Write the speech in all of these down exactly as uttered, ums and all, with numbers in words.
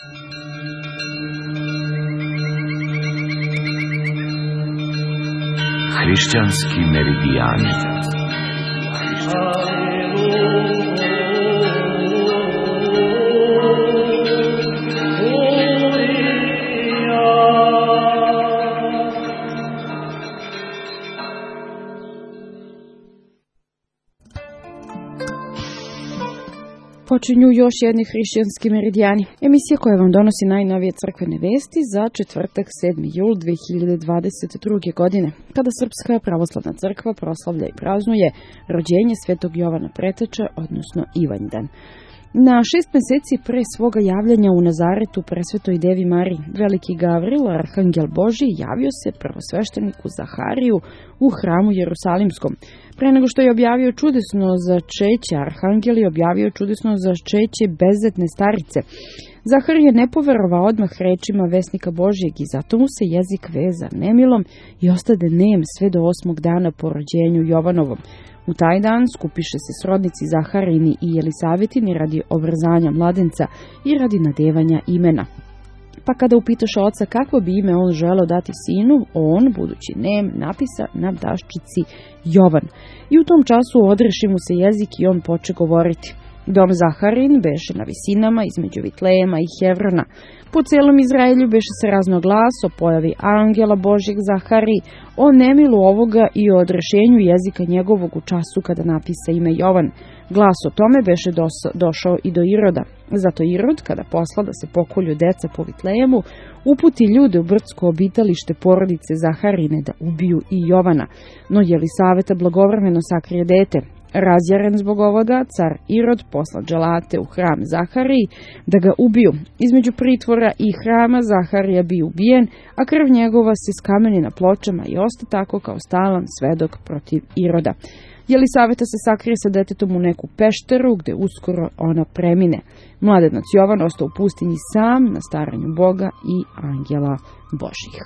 Hrišćanski meridijani. Počinju još jedni hrišćanski meridijani, emisija koja vam donosi najnovije crkvene vesti za četvrtak sedmi jul dve hiljade dvadeset druge. godine, kada Srpska pravoslavna crkva proslavlja i praznuje rođenje svetog Jovana Preteča, odnosno Ivanjdan. Na šest meseci pre svoga javljanja u Nazaretu presvetoj Devi Mariji, veliki Gavril, arhangel Božji, javio se prvosvešteniku Zahariju u hramu Jerusalimskom. Pre nego što je objavio čudesno začeće, arhangel je objavio čudesno začeće bezetne starice. Zaharije ne poverovao odmah rečima vesnika Božjeg i zato mu se jezik veza nemilom i ostade nem sve do osmog dana po rođenju Jovanovom. U taj dan skupiše se srodnici Zaharini i Jelisavetini radi obrzanja mladenca i radi nadevanja imena. Pa kada upitaše oca kakvo bi ime on želeo dati sinu, on, budući nem, napisa na daščici Jovan. I u tom času odreši mu se jezik i on poče govoriti. Dom Zaharin beše na visinama između Vitlejema i Hevrona. Po celom Izraelju beše se razno glas o pojavi angela Božjeg Zahariji, o nemilu ovoga i o odrešenju jezika njegovog u času kada napisa ime Jovan. Glas o tome beše došao i do Iroda. Zato Irod, kada posla da se pokolju deca po Vitlejemu, uputi ljude u brdsko obitalište porodice Zaharine da ubiju i Jovana. No Jelisaveta blagovremeno sakrije dete. Razjaren zbog ovoga, car Irod posla dželate u hram Zahariji da ga ubiju. Između pritvora i hrama Zaharija bi ubijen, a krv njegova se skameni na pločama i osta tako kao stalan svedok protiv Iroda. Jelisaveta se sakrije sa detetom u neku pešteru gde uskoro ona premine. Mladenac Jovan ostao u pustinji sam na staranju Boga i angela Božjih.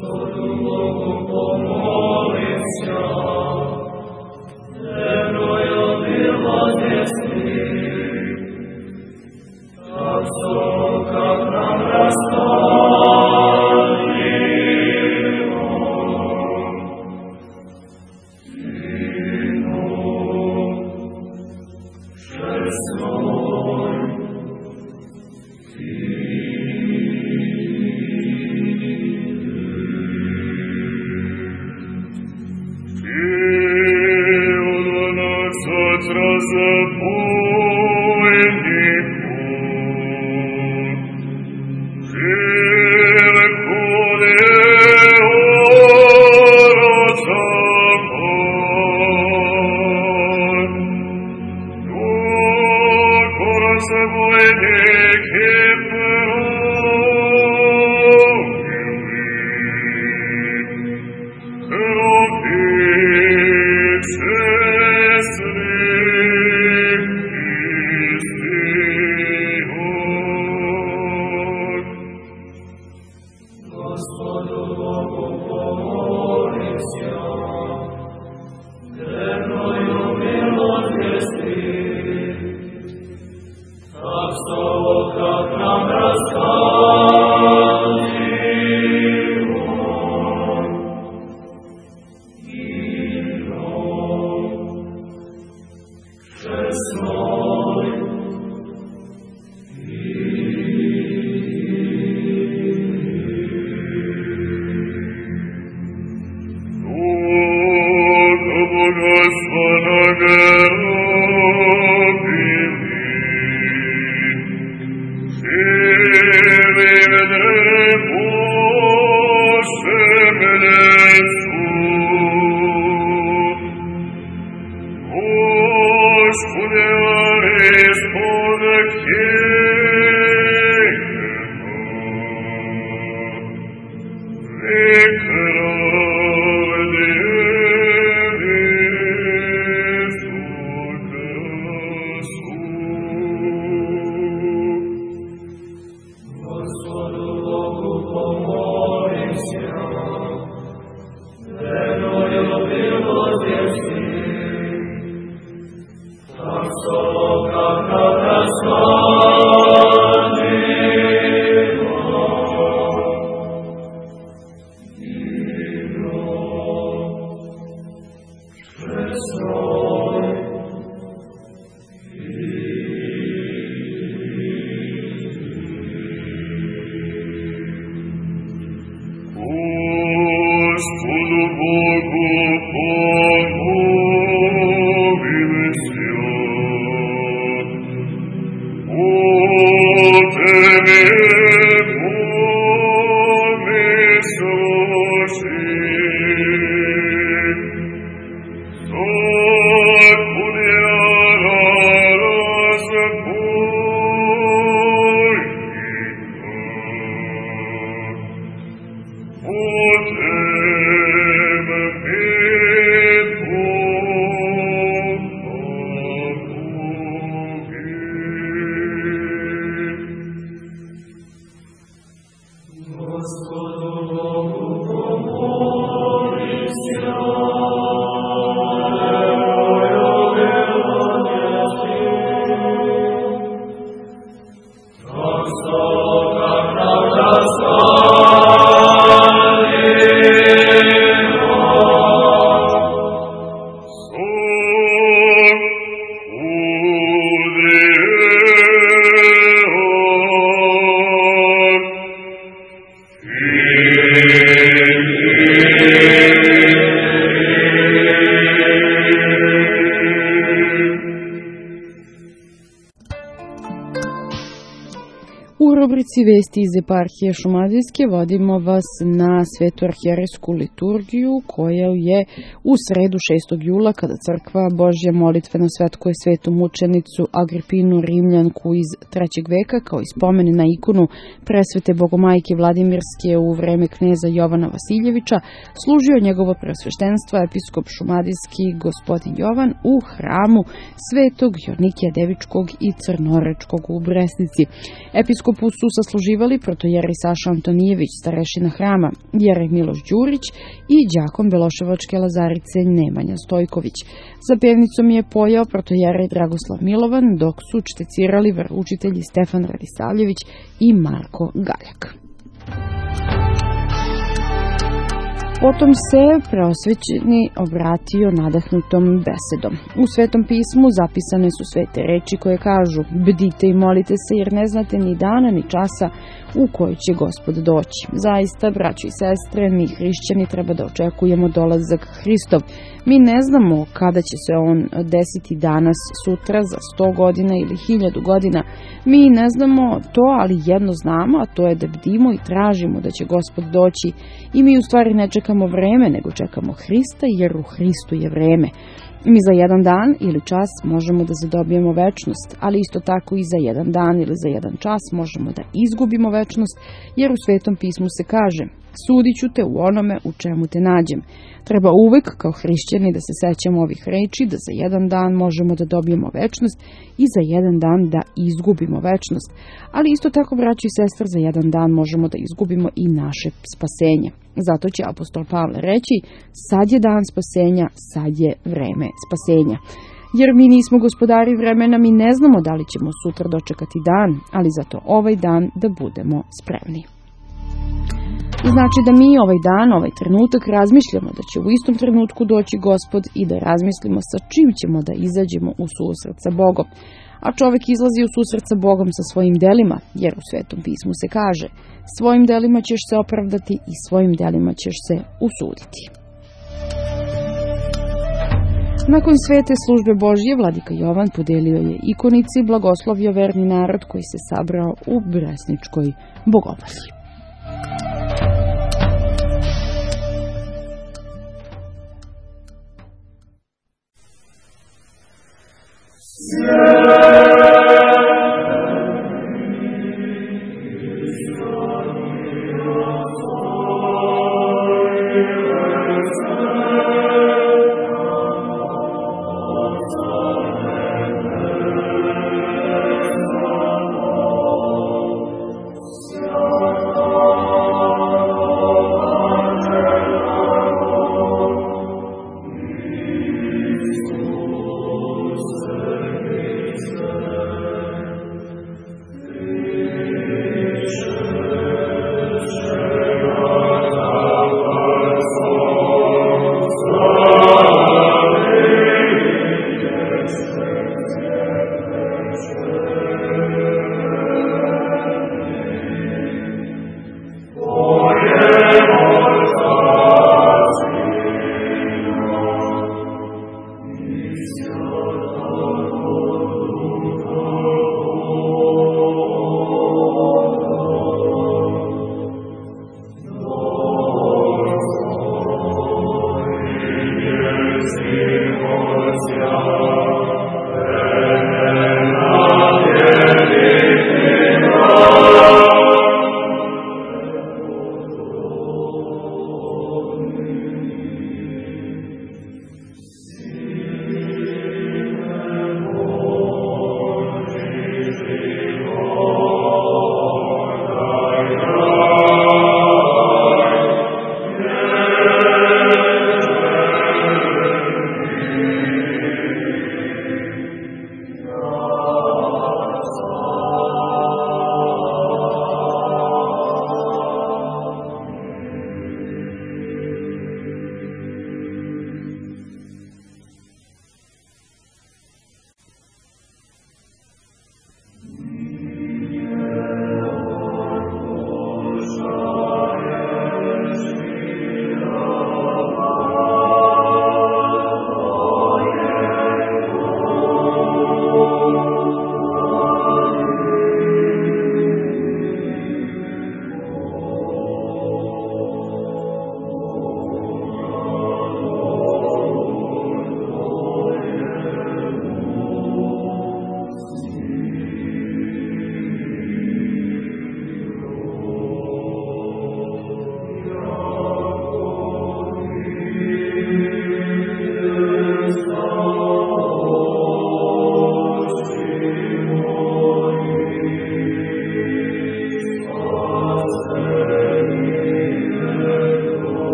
rubrici Vesti iz eparhije Šumadijske vodimo vas na svetu arhijerejsku liturgiju koja je u sredu šestog jula, kada crkva Božja molitveno svetkuje svetu mučenicu Agripinu Rimljanku iz trećeg veka kao i spomen na ikonu presvete Bogomajke Vladimirske u vreme kneza Jovana Vasiljevića, služio njegovo presveštenstvo episkop šumadijski gospodin Jovan u hramu svetog Jornikija Devičkog i Crnorečkog u Bresnici. Episkopu su sa zasluživali protojerej Saša Antonijević, starešina hrama, jerej Miloš Đurić i đakon Beloševačke Lazarice Nemanja Stojković. Za pevnicom je pojao protojerej Dragoslav Milovan, dok su čtecirali veroučitelji Stefan Radisavljević i Marko Galjak. Potom se preosvećeni obratio nadahnutom besedom. U Svetom pismu zapisane su svete reči koje kažu: bdite i molite se, jer ne znate ni dana ni časa u koji će Gospod doći. Zaista, braćo i sestre, mi hrišćani treba da očekujemo dolazak Hristov. Mi ne znamo kada će se on desiti danas, sutra, za sto godina ili hiljadu godina. Mi ne znamo to, ali jedno znamo, a to je da bdimo i tražimo da će Gospod doći. I mi u stvari ne čekamo vreme, nego čekamo Hrista, jer u Hristu je vreme. Mi za jedan dan ili čas možemo da zadobijemo večnost, ali isto tako i za jedan dan ili za jedan čas možemo da izgubimo večnost, jer u Svetom pismu se kaže: sudit ću te u onome u čemu te nađem. Treba uvek kao hrišćani da se sećamo ovih reči, da za jedan dan možemo da dobijemo večnost i za jedan dan da izgubimo večnost. Ali isto tako, braći i sestre, za jedan dan možemo da izgubimo i naše spasenje. Zato će apostol Pavle reći: sad je dan spasenja, sad je vreme spasenja. Jer mi nismo gospodari vremena, mi ne znamo da li ćemo sutra dočekati dan, ali zato ovaj dan da budemo spremni. Znači da mi ovaj dan, ovaj trenutak razmišljamo da će u istom trenutku doći Gospod i da razmislimo sa čim ćemo da izađemo u susret sa Bogom. A čovek izlazi u susret sa Bogom sa svojim delima, jer u Svetom pismu se kaže: svojim delima ćeš se opravdati i svojim delima ćeš se usuditi. Nakon svete službe Božje, vladika Jovan podelio je ikonici, blagoslovio verni narod koji se sabrao u Bresničkoj bogomolji.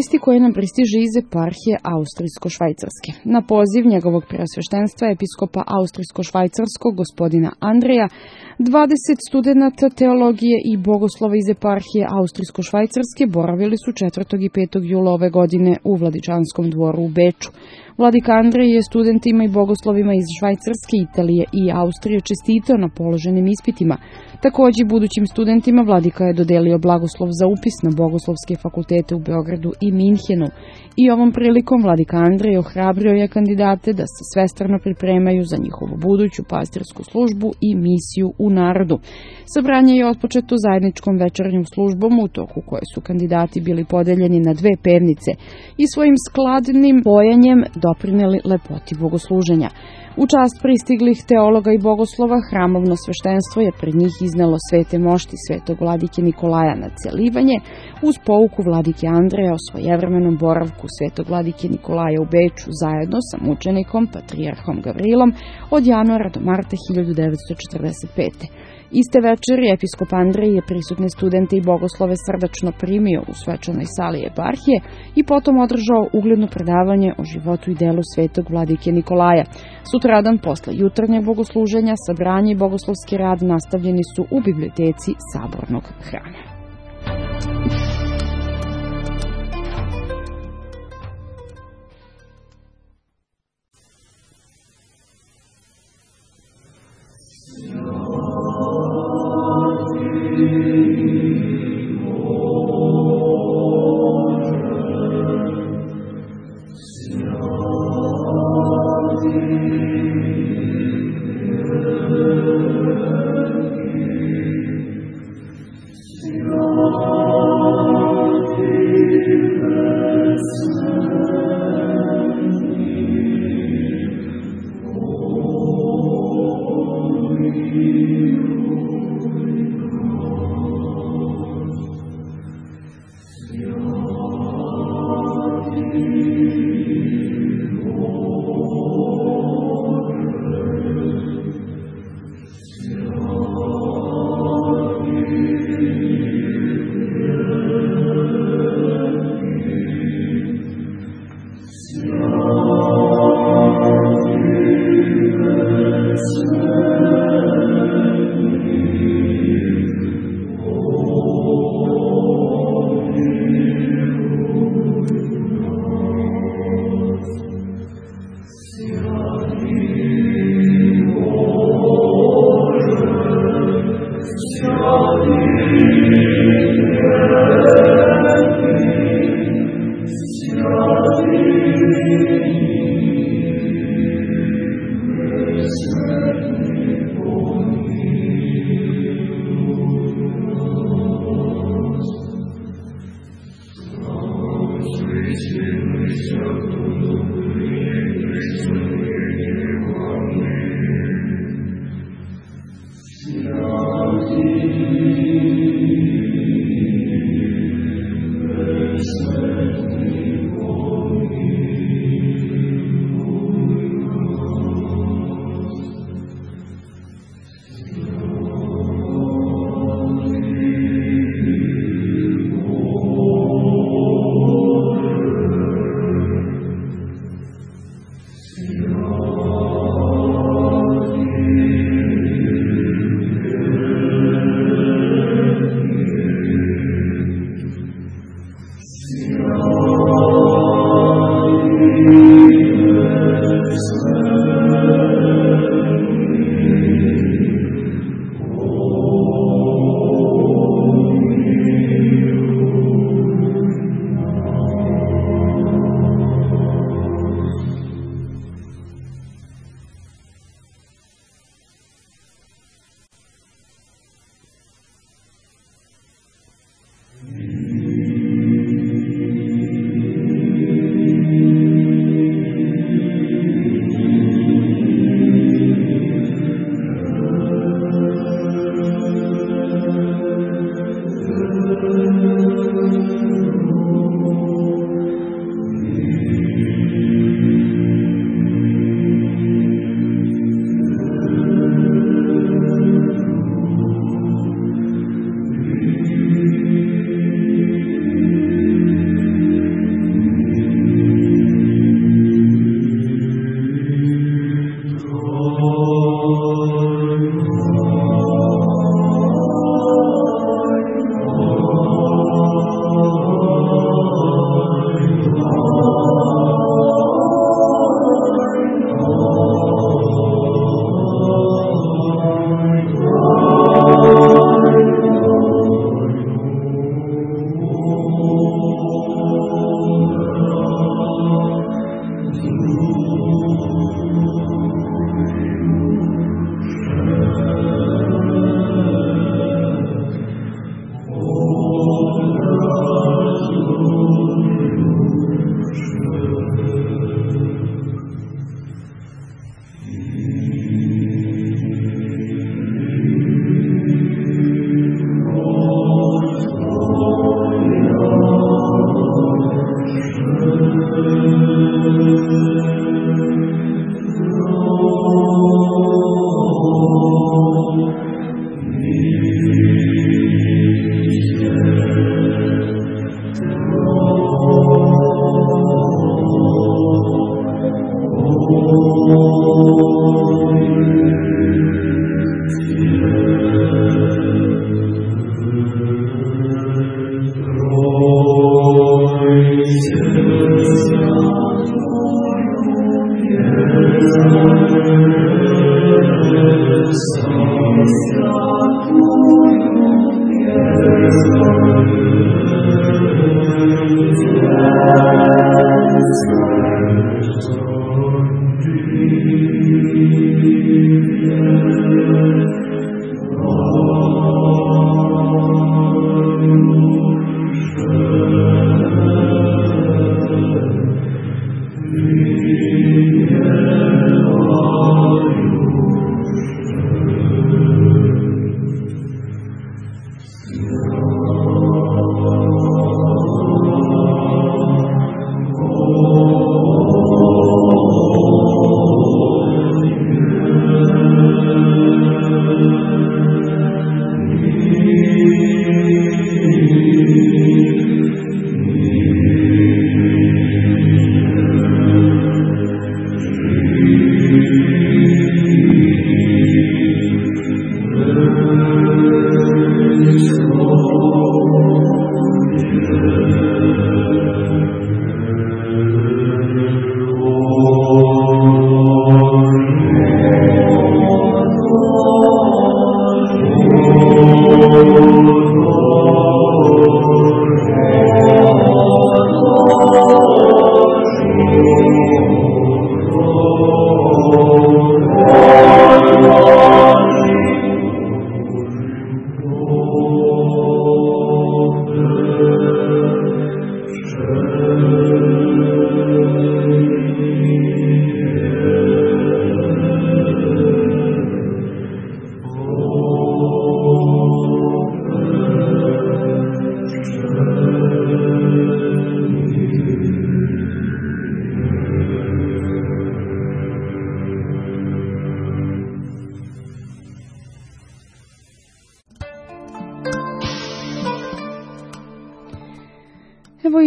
vesti koje nam pristiže iz eparhije Austrijsko-švajcarske. Na poziv njegovog preosveštenstva episkopa Austrijsko-švajcarskog gospodina Andreja, dvadeset studenata teologije i bogoslova iz eparhije Austrijsko-švajcarske boravili su četvrtog i petog jula ove godine u Vladičanskom dvoru u Beču. Vladika Andrej je studentima i bogoslovima iz Švajcarske, Italije i Austrije čestitao na položenim ispitima. Takođe, budućim studentima vladika je dodelio blagoslov za upis na bogoslovske fakultete u Beogradu i Minhenu. I ovom prilikom vladika Andrej ohrabrio je kandidate da se svestrano pripremaju za njihovu buduću pastirsku službu i misiju u narodu. Sabranje je otpočeto zajedničkom večernjom službom u toku koje su kandidati bili podeljeni na dve pevnice i svojim skladnim pojenjem doprineli lepoti bogosluženja. U čast pristiglih teologa i bogoslova hramovno sveštenstvo je pred njih iznelo svete mošti svetog vladike Nikolaja na celivanje uz pouku vladike Andreja o svojevremenom boravku svetog vladike Nikolaja u Beču zajedno sa mučenikom patrijarhom Gavrilom od januara do marta hiljadu devetsto četrdeset pete. Iste večeri episkop Andrej je prisutne studente i bogoslove srdačno primio u svečanoj sali eparhije i potom održao ugledno predavanje o životu i delu svetog vladike Nikolaja. Sutradan posle jutarnjeg bogosluženja sabranje i bogoslovski rad nastavljeni su u biblioteci Sabornog hrama.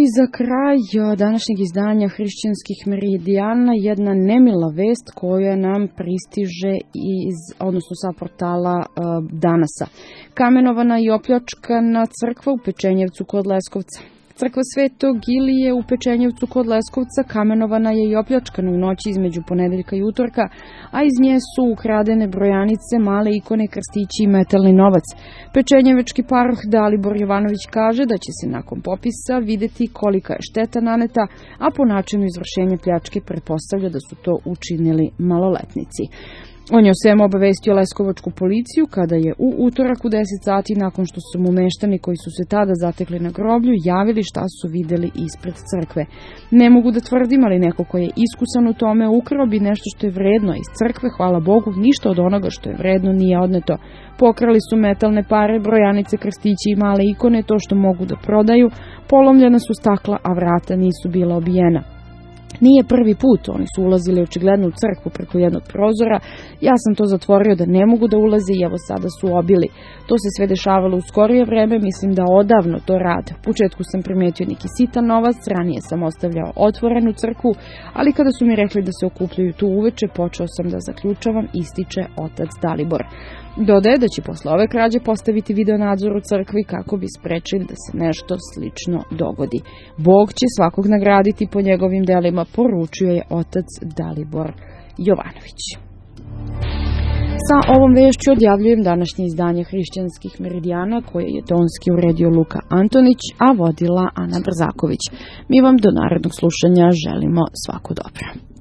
I za kraj današnjeg izdanja Hrišćanskih meridijana jedna nemila vest koja nam pristiže iz, odnosno sa portala uh, Danasa. Kamenovana i opljačkana crkva u Pečenjevcu kod Leskovca. Crkva Svetog Ilije u Pečenjevcu kod Leskovca kamenovana je i opljačkana u noći između ponedeljka i utorka, a iz nje su ukradene brojanice, male ikone, krstići i metalni novac. Pečenjevečki paroh Dalibor Jovanović kaže da će se nakon popisa videti kolika je šteta naneta, a po načinu izvršenja pljačke pretpostavlja da su to učinili maloletnici. On je o svemu obavestio leskovačku policiju kada je u utorak u deset sati nakon što su mu meštani koji su se tada zatekli na groblju javili šta su videli ispred crkve. Ne mogu da tvrdim, ali neko ko je iskusan u tome ukrao bi nešto što je vredno iz crkve, hvala Bogu, ništa od onoga što je vredno nije odneto. Pokrali su metalne pare, brojanice, krstići i male ikone, to što mogu da prodaju, polomljena su stakla, a vrata nisu bila obijena. Nije prvi put, oni su ulazili očigledno u crkvu preko jednog prozora, ja sam to zatvorio da ne mogu da ulaze i evo sada su obili. To se sve dešavalo u skorije vreme, mislim da odavno to rade. U početku sam primetio neki sitan novac, ranije sam ostavljao otvorenu crkvu, ali kada su mi rekli da se okupljaju tu uveče, počeo sam da zaključavam, ističe otac Dalibor. Dodaje da će posle ove krađe postaviti video nadzor u crkvi kako bi sprečili da se nešto slično dogodi. Bog će svakog nagraditi po njegovim delima, poručio je otac Dalibor Jovanović. Sa ovom vešću odjavljujem današnje izdanje Hrišćanskih meridijana koje je tonski uredio Luka Antonić, a vodila Ana Brzaković. Mi vam do narednog slušanja želimo svako dobro.